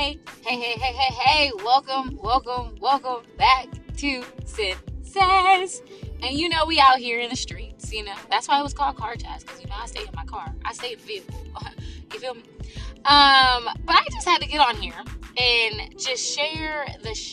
Hey, welcome back to Sin Says. And we out here in the streets, That's why it was called Car Chats, because, I stay in my car. I stay in the vehicle. You feel me? But I just had to get on here and just share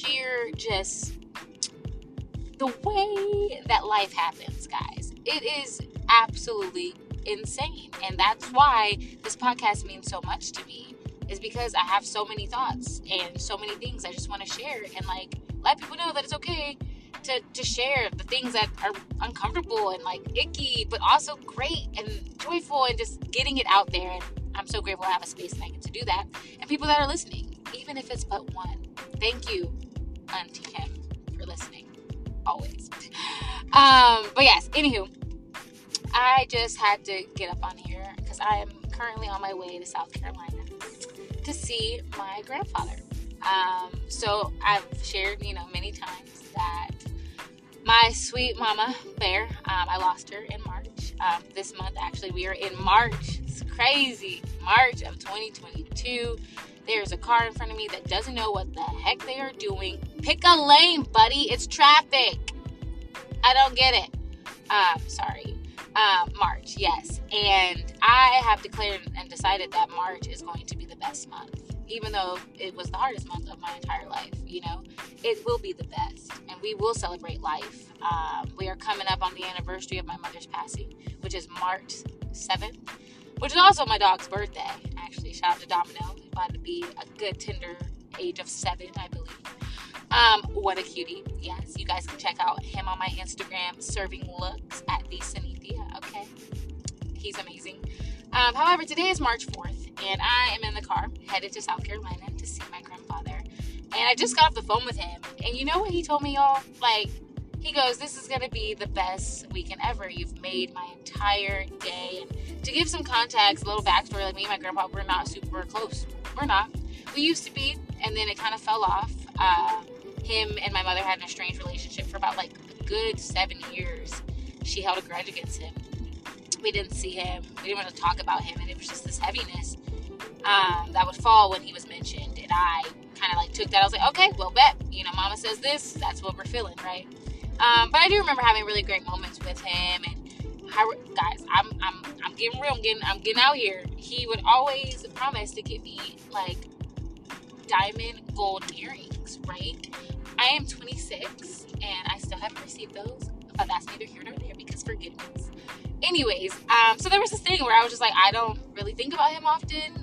the way that life happens, guys. It is absolutely insane. And that's why this podcast means so much to me, is because I have so many thoughts and so many things I just want to share and let people know that it's okay to share the things that are uncomfortable and icky, but also great and joyful, and just getting it out there. And I'm so grateful I have a space and I get to do that. And people that are listening, even if it's but one, thank you, Auntie Kim, for listening. Always. But yes, anywho, I just had to get up on here because I am currently on my way to South Carolina to see my grandfather. So I've shared, many times that my sweet mama bear, I lost her in March. This month, actually, we are in March. It's crazy. March of 2022. There's a car in front of me that doesn't know what the heck they are doing. Pick a lane, buddy. It's traffic. I don't get it. Sorry. March, yes. And I have declared and decided that March is going to be the best month. Even though it was the hardest month of my entire life, it will be the best. And we will celebrate life. We are coming up on the anniversary of my mother's passing, which is March 7th, which is also my dog's birthday. Actually, shout out to Domino. He's about to be a good tender age of 7, I believe. What a cutie. Yes, you guys can check out him on my Instagram, serving looks at the Sanithia, okay? He's amazing. However, today is March 4th, and I am in the car, headed to South Carolina to see my grandfather. And I just got off the phone with him, and you know what he told me, y'all? He goes, this is going to be the best weekend ever. You've made my entire day. And to give some context, a little backstory, me and my grandpa, we're not super close. We're not. We used to be, and then it kind of fell off. Him and my mother had an estranged relationship for about a good 7 years. She held a grudge against him. We didn't see him. We didn't want to talk about him, and it was just this heaviness that would fall when he was mentioned. And I kind of took that. I was like, okay, well, bet. Mama says this. That's what we're feeling, right? But I do remember having really great moments with him. And guys, I'm getting real. I'm getting out here. He would always promise to get me diamond gold earrings, right? I am 26 and I still haven't received those, but that's neither here nor there because forgiveness. Anyways, so there was this thing where I was just I don't really think about him often.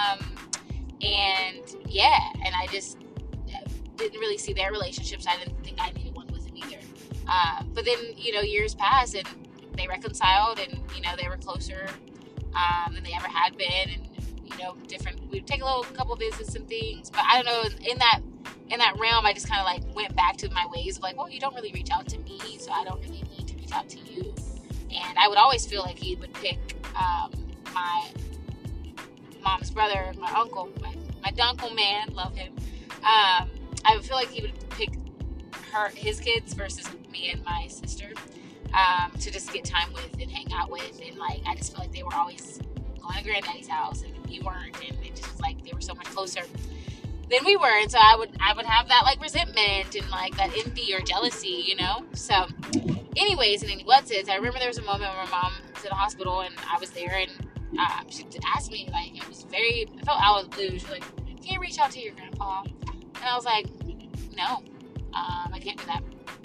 And I just didn't really see their relationships. I didn't think I needed one with him either. But then, years passed and they reconciled and, they were closer than they ever had been. And, we'd take a couple visits and things. But I don't know, in that realm, I just kind of went back to my ways of well, you don't really reach out to me, so I don't really need to reach out to you. And I would always feel like he would pick my mom's brother, my uncle, my dunkle man, love him. I would feel like he would pick his kids versus me and my sister to just get time with and hang out with. And I just feel like they were always going to granddaddy's house and we weren't. And it just was they were so much closer than we were. And so I would have that resentment and that envy or jealousy, So anyways, and then I remember there was a moment when my mom was in the hospital and I was there and she asked me, it was I felt out of the blue. She was like, can you reach out to your grandpa? And I was like, no, I can't do that.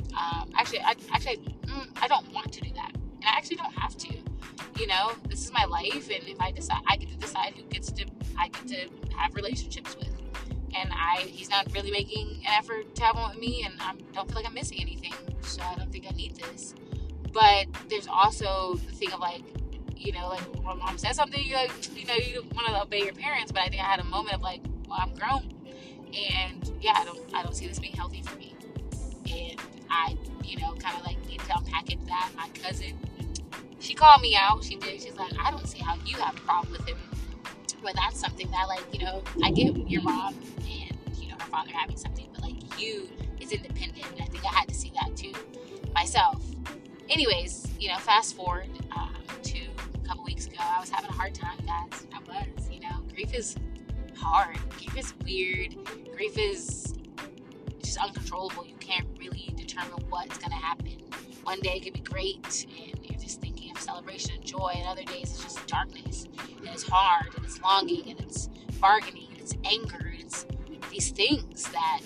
I don't want to do that. And I actually don't have to. This is my life, and if I decide, I get to decide I get to have relationships with. And he's not really making an effort to have one with me, and I don't feel like I'm missing anything, so I don't think I need this. But there's also the thing of when my mom says something, you want to obey your parents, but I think I had a moment of well, I'm grown, and I don't see this being healthy for me, and I kind of need to unpack it. That my cousin, she called me out. She did. She's like, I don't see how you have a problem with him. But that's something that, I get your mom and, her father having something. But, you is independent. And I think I had to see that, too, myself. Anyways, fast forward to a couple weeks ago. I was having a hard time, guys. I was, grief is hard. Grief is weird. Grief is just uncontrollable. You can't really determine what's going to happen. One day it could be great, and you're just thinking of celebration and joy, and other days it's just darkness, and it's hard, and it's longing, and it's bargaining, and it's anger, and it's these things that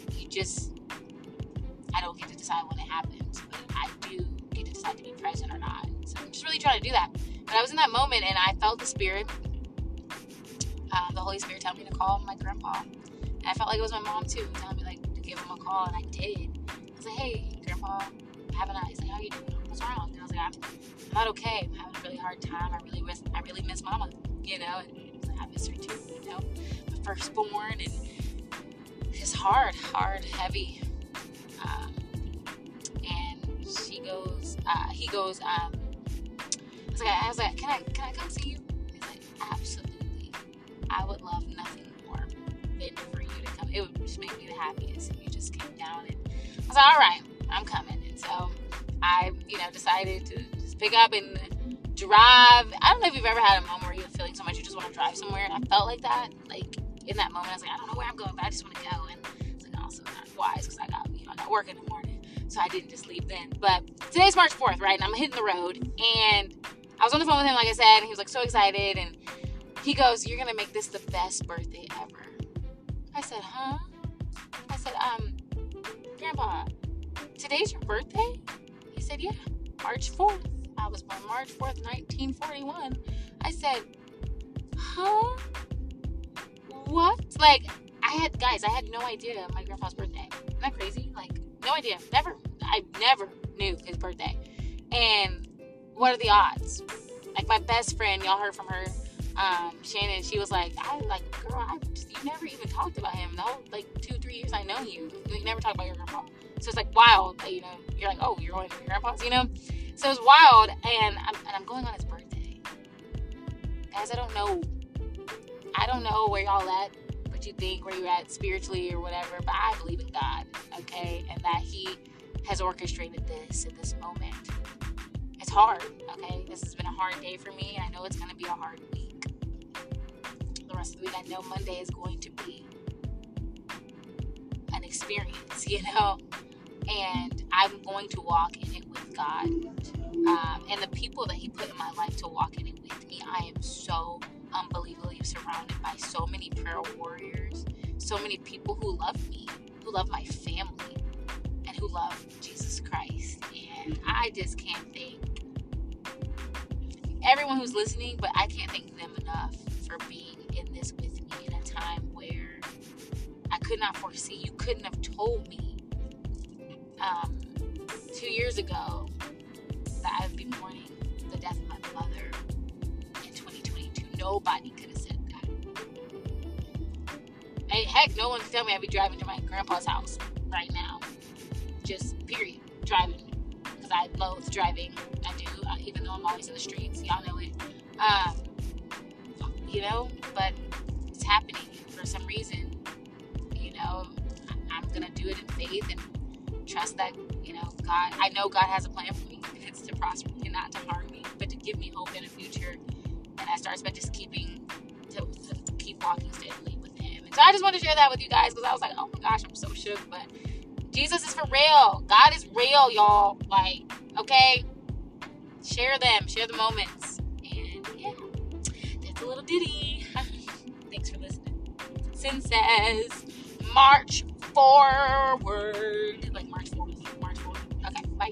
I don't get to decide when it happens, but I do get to decide to be present or not. So I'm just really trying to do that. But I was in that moment, and I felt the Spirit, the Holy Spirit telling me to call my grandpa. And I felt like it was my mom too, telling me like to give him a call, and I did. I was like, "Hey, grandpa, haven't I?" He's like, "How you doing? What's wrong?" And I was like, I'm not okay. I'm having a really hard time. I really miss mama, And I miss her too, my firstborn, and it's hard, heavy. And he goes, I was like, can I come see you? He's like, absolutely. I would love nothing more than for you to come. It would just make me the happiest if you just came down. And I was like, all right, I'm coming. And so I, decided to just pick up and drive. I don't know if you've ever had a moment where you're feeling so much you just want to drive somewhere. I felt like that. Like in that moment, I was like, I don't know where I'm going, but I just want to go. And I was like, also not wise because I got work in the morning. So I didn't just leave then. But today's March 4th, right? And I'm hitting the road. And I was on the phone with him, like I said, and he was like so excited. And he goes, "You're going to make this the best birthday ever." I said, "Huh?" I said, "Grandpa, today's your birthday?" He said, "Yeah, March 4th. I was born March 4th, 1941. I said, "Huh? What?" Like, I had no idea my grandpa's birthday. Isn't that crazy? Like, no idea. I never knew his birthday. And what are the odds? Like, my best friend, y'all heard from her, Shannon, she was like, girl, you never even talked about him. The whole, 2-3 years I know you. You never talked about your grandpa. So it's, wild that, you're like, oh, you're going to your grandpa's, So it's wild, and I'm going on his birthday. Guys, I don't know where y'all at, what you think, where you're at spiritually or whatever, but I believe in God, okay? And that He has orchestrated this in this moment. It's hard, okay? This has been a hard day for me, and I know it's going to be a hard week. The rest of the week, I know Monday is going to be an experience, And I'm going to walk in it with God. And the people that He put in my life to walk in it with me, I am so unbelievably surrounded by so many prayer warriors, so many people who love me, who love my family, and who love Jesus Christ. And I just can't thank everyone who's listening, but I can't thank them enough for being in this with me in a time where I could not foresee. You couldn't have told me 2 years ago that I would be mourning the death of my mother in 2022. Nobody could have said that. And heck, no one could tell me I'd be driving to my grandpa's house right now. Just period. Driving. Because I loathe driving. I do. Even though I'm always in the streets. Y'all know it. But it's happening for some reason. I'm going to do it in faith and trust that, God, I know God has a plan for me. It's to prosper me and not to harm me, but to give me hope in the future. And I start by just keep walking steadily with Him. And so I just want to share that with you guys because I was like, oh my gosh, I'm so shook. But Jesus is for real. God is real, y'all. Okay? Share the moments. And yeah, that's a little ditty. Thanks for listening. Sin says, march forward. March forward. Okay, bye.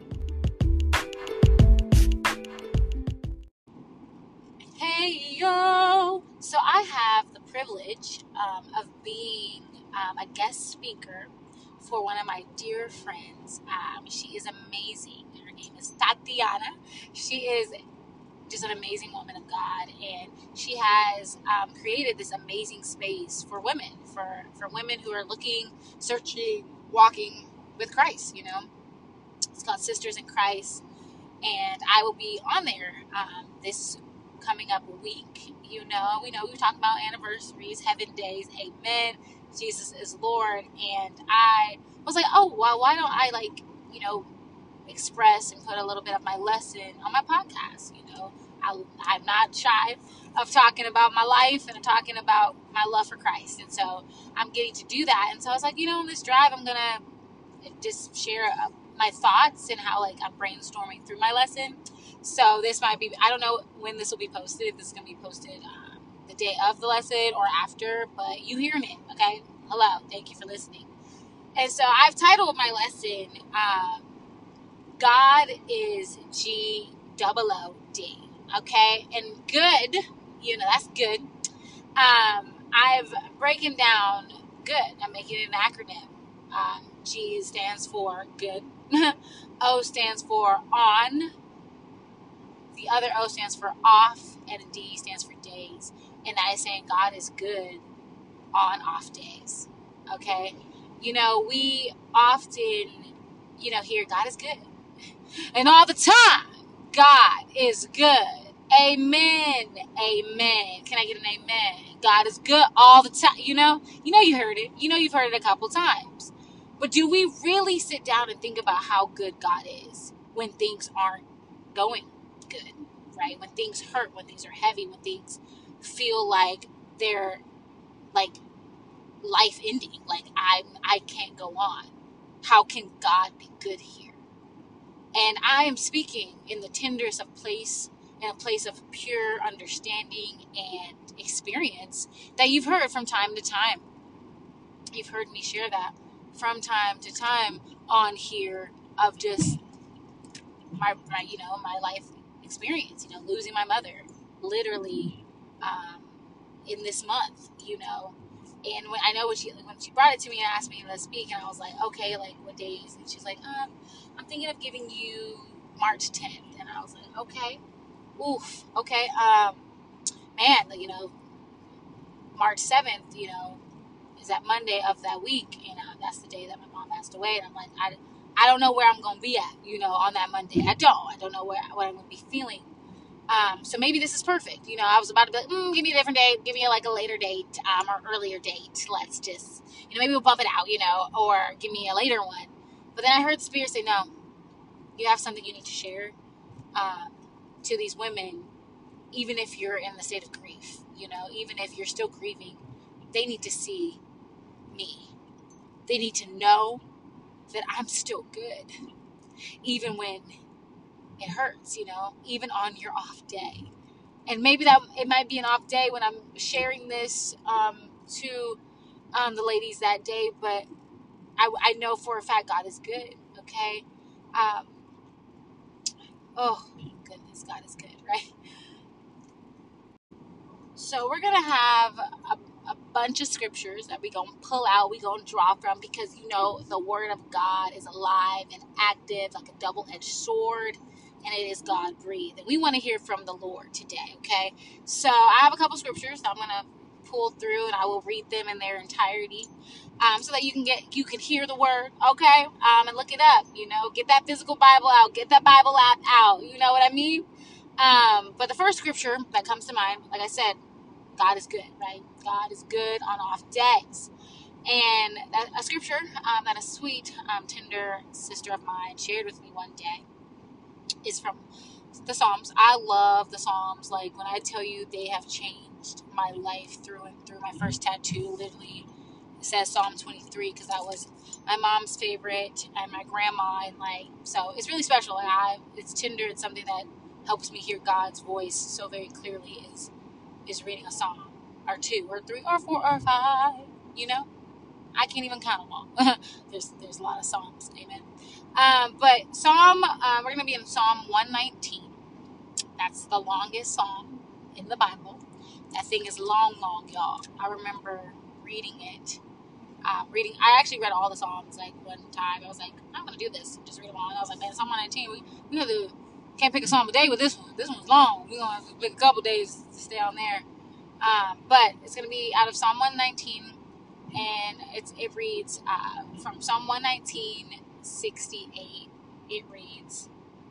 Hey, yo. So I have the privilege of being a guest speaker for one of my dear friends. She is amazing. Her name is Tatiana. She is just an amazing woman of God, and she has created this amazing space for women, for women who are looking, searching, walking with Christ, It's called Sisters in Christ, and I will be on there this coming up week. We talk about anniversaries, heaven days, amen, Jesus is Lord, and I was like, oh, well, why don't I express and put a little bit of my lesson on my podcast, I'm not shy of talking about my life and talking about my love for Christ. And so I'm getting to do that. And so I was like, on this drive, I'm going to just share my thoughts and how like I'm brainstorming through my lesson. So this might be, I don't know when this will be posted, if this is going to be posted the day of the lesson or after, but you hearing it, okay? Hello, thank you for listening. And so I've titled my lesson, God is G-O-O-D, okay? And good, that's good. I've breaking down good. I'm making it an acronym. G stands for good. O stands for on. The other O stands for off. And D stands for days. And that is saying God is good on off days. Okay? We often, hear God is good. And all the time, God is good. Amen. Amen. Can I get an amen? God is good all the time. You heard it. You've heard it a couple times. But do we really sit down and think about how good God is when things aren't going good, right? When things hurt, when things are heavy, when things feel like they're like life ending, like I can't go on. How can God be good here? And I am speaking in the tenderest of place, in a place of pure understanding and experience that you've heard from time to time. You've heard me share that from time to time on here of just my life experience, losing my mother literally in this month, and when she brought it to me and asked me to speak, and I was like, okay, like what days? And she's like, I'm thinking of giving you March 10th. And I was like, okay, oof, okay, man, March 7th, is that Monday of that week, that's the day that my mom passed away. And I'm like, I don't know where I'm going to be at, on that Monday. I don't know what I'm going to be feeling. So maybe this is perfect. I was about to be like, give me a different date, give me like a later date, or earlier date. Let's just, maybe we'll bump it out, or give me a later one. But then I heard the Spirit say, no, you have something you need to share, to these women, even if you're in the state of grief, even if you're still grieving, they need to see me. They need to know that I'm still good, even when it hurts, even on your off day. And maybe that it might be an off day when I'm sharing this to the ladies that day, but I know for a fact God is good, okay? Oh, goodness, God is good, right? So we're going to have a bunch of scriptures that we're going to pull out, we're going to draw from, because, the Word of God is alive and active like a double-edged sword, and it is God-breathed. And we want to hear from the Lord today, okay? So I have a couple scriptures that I'm going to pull through, and I will read them in their entirety, so that you can hear the Word, okay? And look it up, get that physical Bible out, get that Bible app out, you know what I mean? But the first scripture that comes to mind, like I said, God is good, right? God is good on off days. And a scripture that a sweet, tender sister of mine shared with me one day is from the Psalms. I love the Psalms. Like, when I tell you they have changed my life through and through. My first tattoo literally says Psalm 23 because that was my mom's favorite and my grandma. And so it's really special. It's tender. It's something that helps me hear God's voice so very clearly is reading a psalm or 2 or 3 or 4 or 5, I can't even count them all. there's a lot of psalms. Amen. But we're going to be in Psalm 119. That's the longest psalm in the Bible. That thing is long, y'all. I remember reading it. I actually read all the psalms one time. I was like, I'm going to do this. Just read them all. And I was like, man, Psalm 119, we can't pick a psalm a day with this one. This one's long. We're going to have to pick a couple days to stay on there. But it's going to be out of Psalm 119, and it reads from Psalm 119:68. It reads,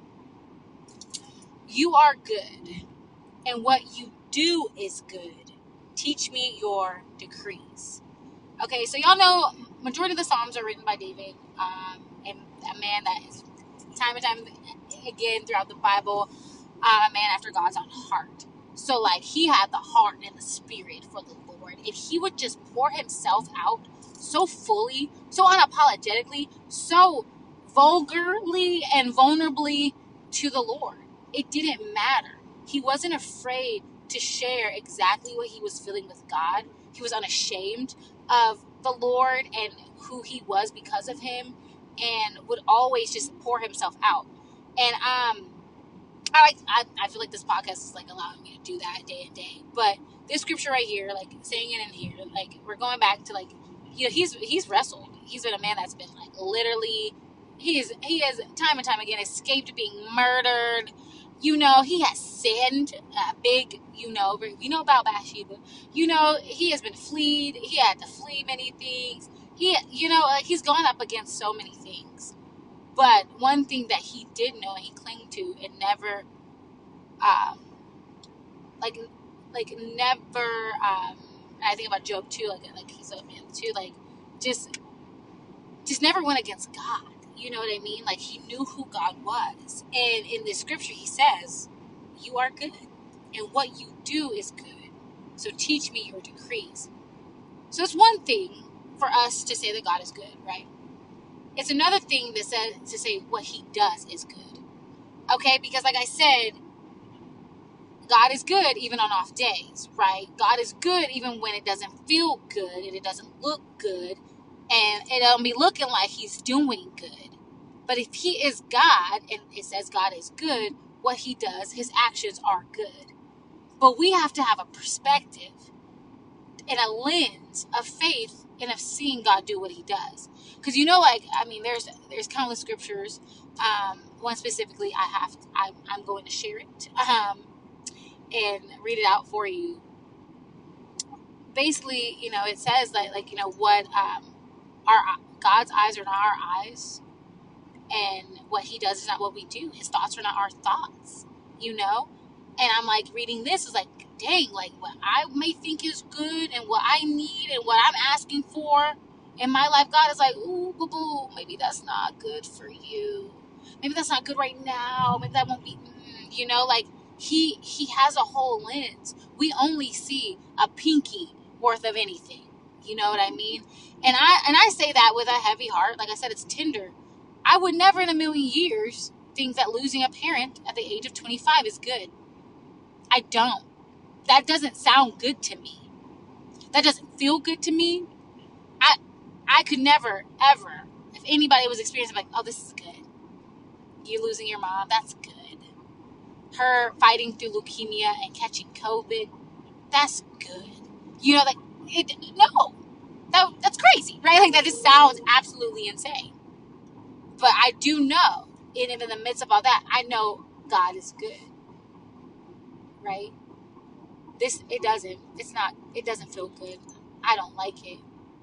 "You are good, and what you do is good. Teach me your decrees." Okay, so y'all know majority of the Psalms are written by David, and a man that is time and time again throughout the Bible a man after God's own heart. So, like, he had the heart and the spirit for the Lord. If he would just pour himself out so fully, so unapologetically, so vulgarly and vulnerably to the Lord, it didn't matter. He wasn't afraid to share exactly what he was feeling with God. He was unashamed of the Lord and who he was because of him, and would always just pour himself out. And I feel like this podcast is like allowing me to do that day and day. But this scripture right here, like saying it in here, like we're going back to like, you know, he's wrestled. He's been a man that's been like literally, he has time and time again escaped being murdered. You know, he has sinned big. You know about Bathsheba. You know, he has been fleed. He had to flee many things. Like he's gone up against so many things. But one thing that he did know and he clung to and never, um, like never, I think about Job too, like he's a man too, like just never went against God. You know what I mean? Like he knew who God was. And in this scripture he says, you are good and what you do is good. So teach me your decrees. So it's one thing for us to say that God is good, right? It's another thing to say what he does is good. Okay? Because like I said, God is good even on off days, right? God is good even when it doesn't feel good and it doesn't look good and it don't be looking like he's doing good. But if he is God and it says God is good, what he does, his actions are good. But we have to have a perspective and a lens of faith and of seeing God do what he does. Because there's countless scriptures. One specifically I'm going to share it and read it out for you. Basically, it says that what our God's eyes are not our eyes, and what he does is not what we do. His thoughts are not our thoughts, And I'm like reading this is like, dang, like what I may think is good and what I need and what I'm asking for in my life, God is like, ooh, boo boo, maybe that's not good for you. Maybe that's not good right now. Maybe that won't be, like he has a whole lens. We only see a pinky worth of anything. You know what I mean? And I say that with a heavy heart. Like I said, it's tender. I would never in a million years think that losing a parent at the age of 25 is good. I don't. That doesn't sound good to me. That doesn't feel good to me. I could never, ever, if anybody was experiencing like, oh, this is good. You losing your mom, that's good. Her fighting through leukemia and catching COVID, that's good. That's crazy, right? Like that just sounds absolutely insane. But I do know, in the midst of all that, I know God is good, right? It doesn't feel good. I don't like it.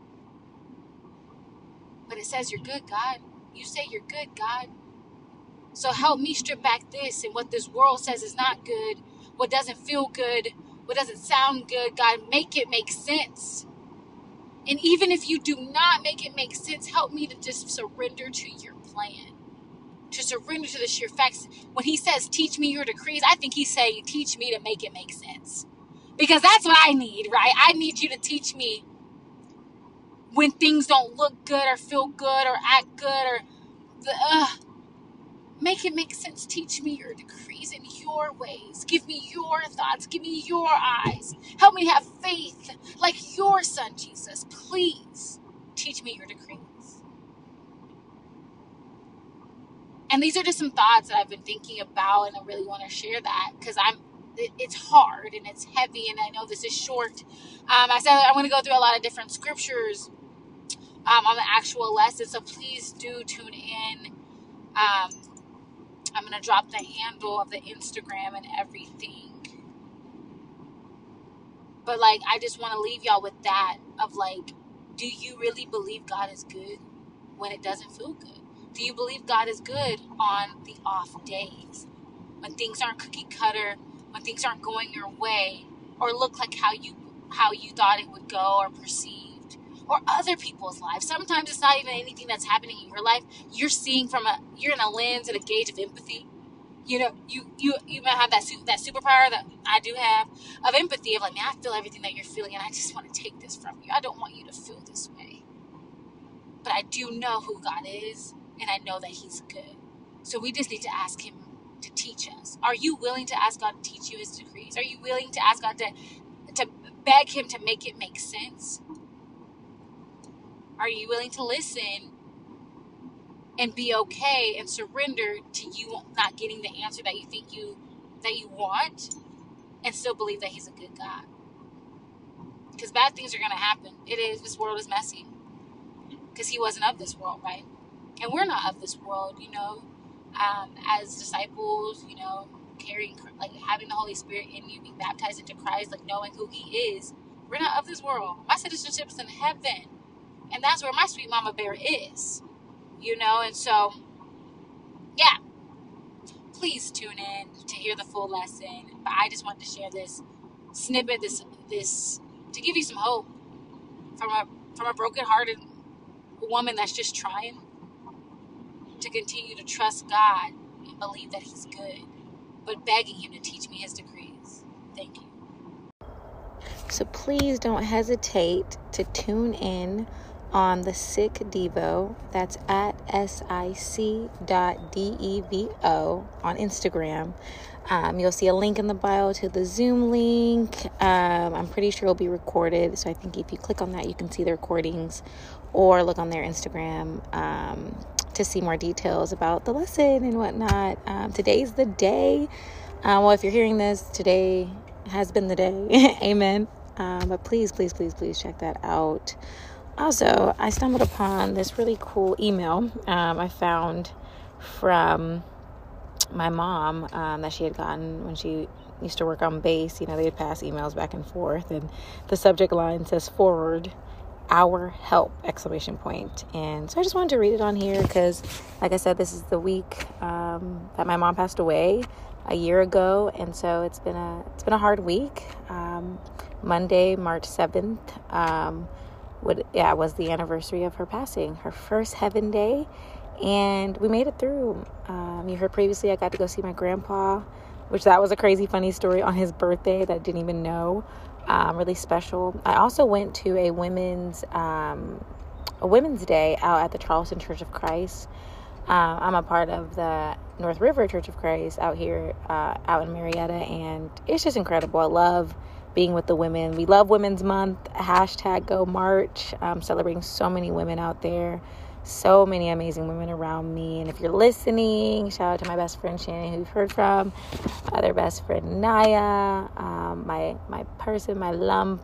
But it says you're good, God. You say you're good, God. So help me strip back this and what this world says is not good, what doesn't feel good, what doesn't sound good. God, make it make sense. And even if you do not make it make sense, help me to just surrender to your plan. To surrender to the sheer facts. When he says, teach me your decrees, I think he's saying, teach me to make it make sense. Because that's what I need, right? I need you to teach me when things don't look good or feel good or act good or make it make sense. Teach me your decrees and your ways. Give me your thoughts. Give me your eyes. Help me have faith like your son, Jesus. Please teach me your decrees. And these are just some thoughts that I've been thinking about, and I really want to share that because it's hard and it's heavy, and I know this is short. I said I'm going to go through a lot of different scriptures on the actual lesson, so please do tune in. I'm going to drop the handle of the Instagram and everything. But, I just want to leave y'all with that of, do you really believe God is good when it doesn't feel good? Do you believe God is good on the off days? When things aren't cookie cutter, when things aren't going your way, or look like how you thought it would go or perceived, or other people's lives. Sometimes it's not even anything that's happening in your life. You're seeing you're in a lens and a gauge of empathy. You know, you might have that superpower that I do have of empathy, of like, man, I feel everything that you're feeling, and I just want to take this from you. I don't want you to feel this way, but I do know who God is, and I know that He's good. So we just need to ask Him to teach us. Are you willing to ask God to teach you His decrees? Are you willing to ask God to beg Him to make it make sense? Are you willing to listen and be okay and surrender to you not getting the answer that you think you want, and still believe that He's a good God? Because bad things are going to happen. It is. This world is messy. Because He wasn't of this world, right? And we're not of this world, you know. As disciples, you know, carrying, like, having the Holy Spirit in you, being baptized into Christ, like, knowing who He is. We're not of this world. My citizenship is in heaven. And that's where my sweet mama bear is. You know, and so, yeah. Please tune in to hear the full lesson. But I just wanted to share this snippet, this to give you some hope from a broken-hearted woman that's just trying to continue to trust God and believe that He's good, but begging Him to teach me His decrees. Thank you. So please don't hesitate to tune in on the Sick Devo. That's at sic.devo on Instagram. You'll see a link in the bio to the Zoom link. I'm pretty sure it'll be recorded. So I think if you click on that, you can see the recordings, or look on their Instagram to see more details about the lesson and whatnot. Today's the day. Well, if you're hearing this, today has been the day. Amen. But please check that out. Also, I stumbled upon this really cool email I found from my mom that she had gotten when she used to work on base. You know, they'd pass emails back and forth, and the subject line says "forward our help!" ! And so I just wanted to read it on here because, like I said, this is the week that my mom passed away a year ago, and so it's been a hard week. Monday, March 7th, was the anniversary of her passing, her first heaven day, and we made it through. You heard previously I got to go see my grandpa, which that was a crazy funny story on his birthday that I didn't even know. Really special. I also went to a women's day out at the Charleston Church of Christ. I'm a part of the North River Church of Christ out here, out in Marietta, and it's just incredible. I love being with the women. We love Women's Month, #Go March, celebrating so many women out there, so many amazing women around me. And if you're listening, shout out to my best friend Shannon, who you've heard from, their best friend Naya, my person, my lump,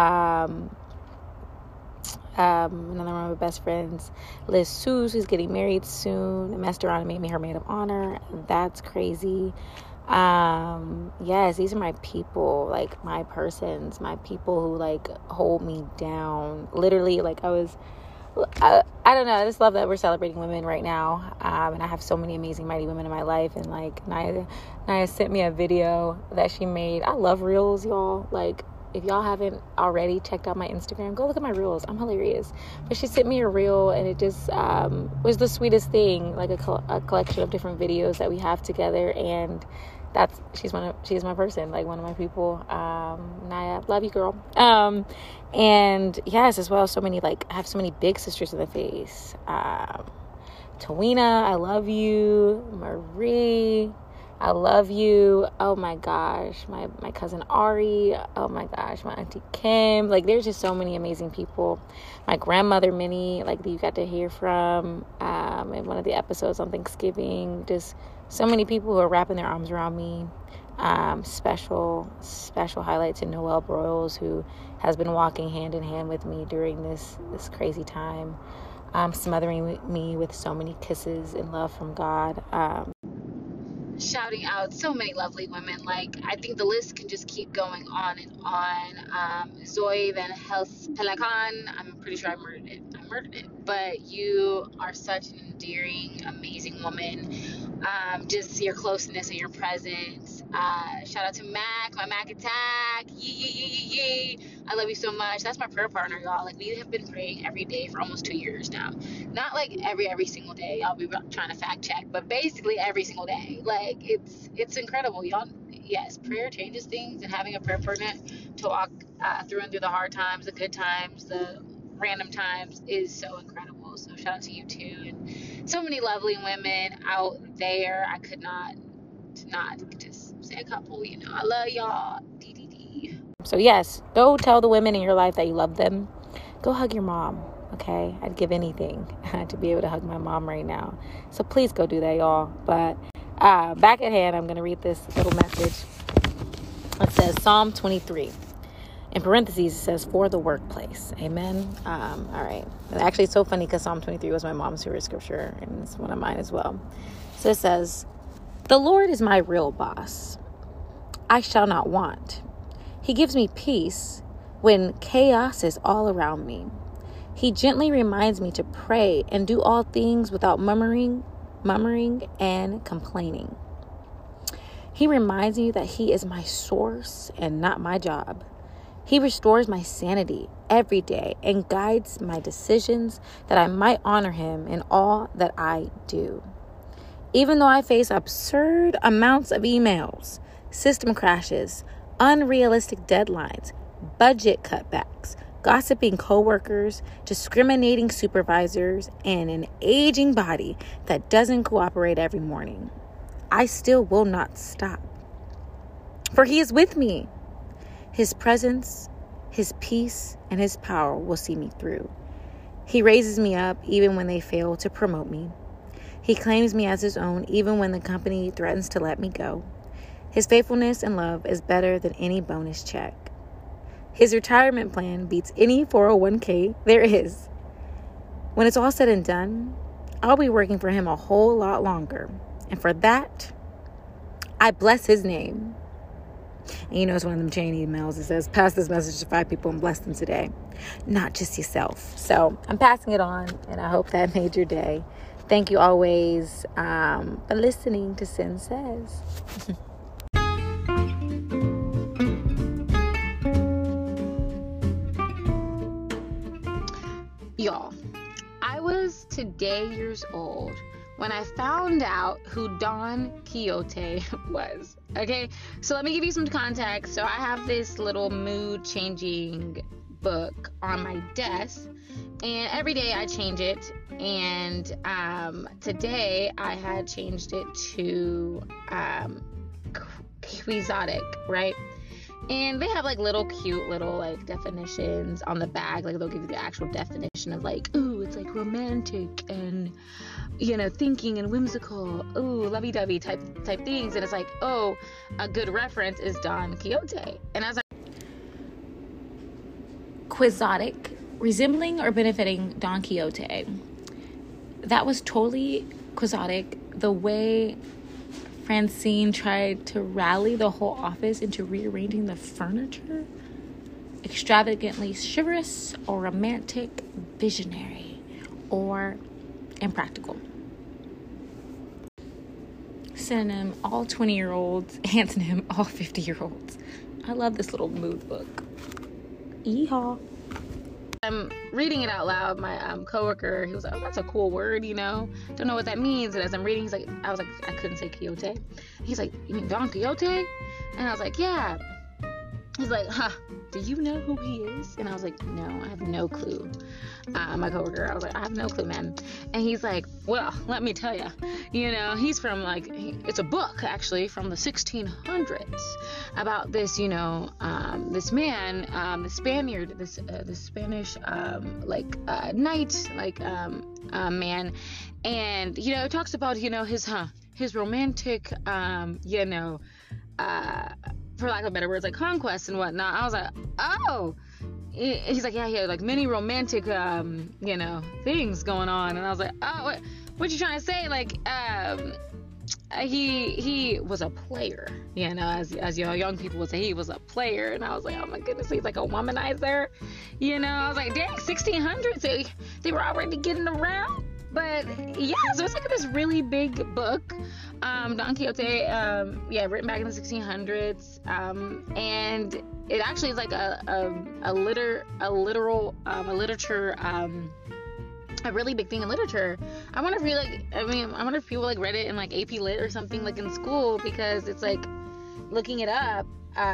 another one of my best friends, Liz Seuss, who's getting married soon. I messed around and made me her maid of honor. That's crazy. Yes, these are my people, like my persons, my people who like hold me down. Literally, like I don't know. I just love that we're celebrating women right now. And I have so many amazing, mighty women in my life. And like Naya sent me a video that she made. I love reels, y'all. Like, if y'all haven't already checked out my Instagram, go look at my reels. I'm hilarious. But she sent me a reel, and it just was the sweetest thing, like a collection of different videos that we have together. And she's my person, like one of my people. Naya, love you, girl. And yes, as well, I have so many big sisters in the face. Tawina, I love you. Marie, I love you. Oh my gosh, my cousin Ari. Oh my gosh, my auntie Kim. Like, there's just so many amazing people. My grandmother Minnie, like, you got to hear from in one of the episodes on Thanksgiving. Just so many people who are wrapping their arms around me. Special highlight to Noelle Broyles, who has been walking hand in hand with me during this crazy time, smothering me with so many kisses and love from God. Shouting out so many lovely women. Like, I think the list can just keep going on and on. Zoe Van Hels Pelican, I'm pretty sure I murdered it. But you are such an endearing, amazing woman. Just your closeness and your presence. Shout out to Mac, my Mac attack. Yee. I love you so much. That's my prayer partner, y'all. Like, we have been praying every day for almost 2 years now. Not like every single day. I'll be trying to fact check, but basically every single day. Like, it's incredible, y'all. Yes, prayer changes things, and having a prayer partner to walk through and through the hard times, the good times, the random times is so incredible. So shout out to you too, and so many lovely women out there. I could not just say a couple. I love y'all. So yes, go tell the women in your life that you love them. Go hug your mom, okay? I'd give anything to be able to hug my mom right now. So please go do that, y'all. But back at hand, I'm going to read this little message. It says Psalm 23. In parentheses, it says, for the workplace. Amen. All right. And actually, it's so funny because Psalm 23 was my mom's favorite scripture, and it's one of mine as well. So it says, the Lord is my real boss. I shall not want. He gives me peace when chaos is all around me. He gently reminds me to pray and do all things without murmuring and complaining. He reminds me that he is my source and not my job. He restores my sanity every day and guides my decisions that I might honor him in all that I do. Even though I face absurd amounts of emails, system crashes, unrealistic deadlines, budget cutbacks, gossiping coworkers, discriminating supervisors, and an aging body that doesn't cooperate every morning, I still will not stop. For he is with me. His presence, his peace, and his power will see me through. He raises me up even when they fail to promote me. He claims me as his own even when the company threatens to let me go. His faithfulness and love is better than any bonus check. His retirement plan beats any 401k there is. When it's all said and done, I'll be working for him a whole lot longer. And for that, I bless his name. And it's one of them chain emails that says, pass this message to 5 people and bless them today. Not just yourself. So I'm passing it on, and I hope that made your day. Thank you always for listening to Sin Says. Y'all, I was today years old when I found out who Don Quixote was. Okay, so let me give you some context. So I have this little mood-changing book on my desk, and every day I change it. And today I had changed it to Quixotic, right? And they have little cute little definitions on the back. They'll give you the actual definition of ooh, it's romantic and thinking and whimsical, ooh, lovey-dovey type things. And it's oh, a good reference is Don Quixote. And as Quixotic, resembling or benefiting Don Quixote. That was totally Quixotic, the way Francine tried to rally the whole office into rearranging the furniture. Extravagantly chivalrous or romantic, visionary or impractical. Synonym, all 20-year-olds. Antonym, all 50-year-olds. I love this little mood book. Yeehaw. I'm reading it out loud. My coworker, he was like, oh, that's a cool word, Don't know what that means. And as I'm reading, I was like, I couldn't say Quixote. He's like, you mean Don Quixote? And I was like, yeah. He's like, do you know who he is? And I was like, no, I have no clue. My coworker, I was like, I have no clue, man. And he's like, well, let me tell you, he's from it's a book actually from the 1600s about this, this man, the Spaniard, the Spanish, knight, man. And, it talks about, his romantic, for lack of better words, conquest and whatnot. I was like, oh, he's like, yeah, he had many romantic, things going on. And I was like, oh, what you trying to say? He was a player, as young people would say, he was a player. And I was like, oh my goodness, he's like a womanizer, I was like, dang, 1600s, they were already getting around. But yeah, so it's this really big book, Don Quixote, written back in the 1600s, and it actually is like a literature, a really big thing in literature. I wonder if people like read it in like AP Lit or something like in school, because it's like, looking it up,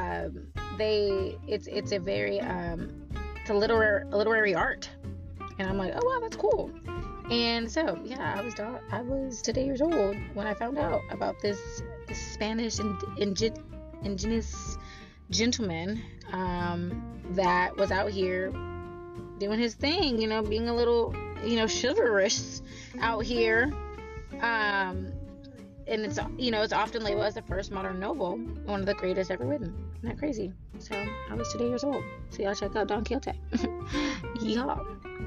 it's a very it's a literary art, and I'm like, oh wow, that's cool. And so yeah, I was today years old when I found out about this Spanish indigenous gentleman that was out here doing his thing, being a little, chivalrous out here. And it's, it's often labeled as the first modern novel, one of the greatest ever written. Isn't that crazy? So I was today years old. So y'all check out Don Quixote. Yeehaw.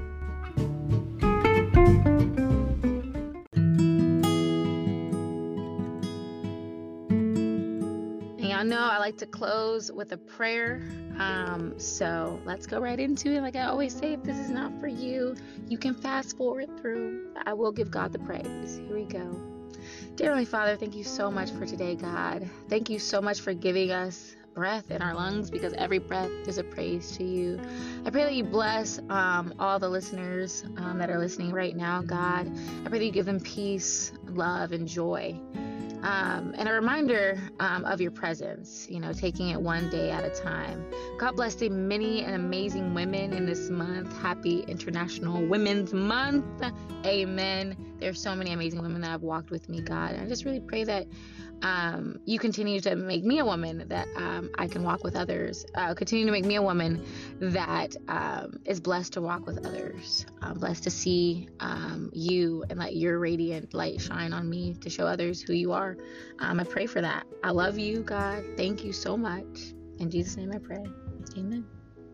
And y'all know I like to close with a prayer. So let's go right into it. Like I always say, if this is not for you, you can fast forward through. I will give God the praise. Here we go. Dear Heavenly Father, thank you so much for today, God. Thank you so much for giving us breath in our lungs, because every breath is a praise to you. I pray that you bless all the listeners that are listening right now, God. I pray that you give them peace, love, and joy. And a reminder of your presence, taking it one day at a time. God bless the many and amazing women in this month. Happy International Women's Month. Amen. There's so many amazing women that have walked with me, God. And I just really pray that you continue to make me a woman that I can walk with others. Continue to make me a woman that is blessed to walk with others. Blessed to see you and let your radiant light shine on me to show others who you are. I pray for that. I love you, God. Thank you so much. In Jesus' name I pray. Amen.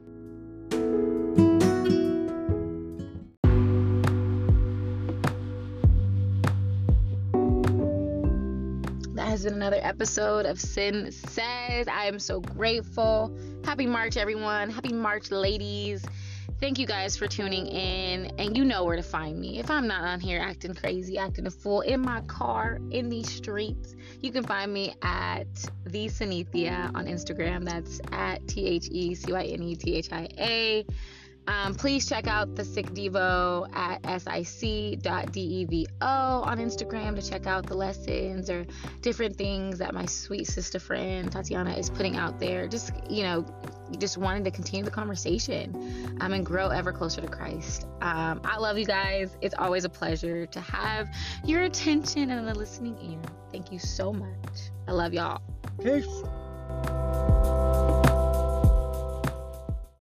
Has been another episode of Sin Says. I am so grateful. Happy March, everyone. Happy March, ladies. Thank you guys for tuning in, and you know where to find me. If I'm not on here acting crazy, acting a fool in my car, in these streets, you can find me at The Cynethia on Instagram. That's at TheCynethia. Please check out the Sick Devo at sic.devo on Instagram to check out the lessons or different things that my sweet sister friend Tatiana is putting out there. Just wanting to continue the conversation and grow ever closer to Christ. I love you guys. It's always a pleasure to have your attention and a listening ear. Thank you so much. I love y'all. Peace.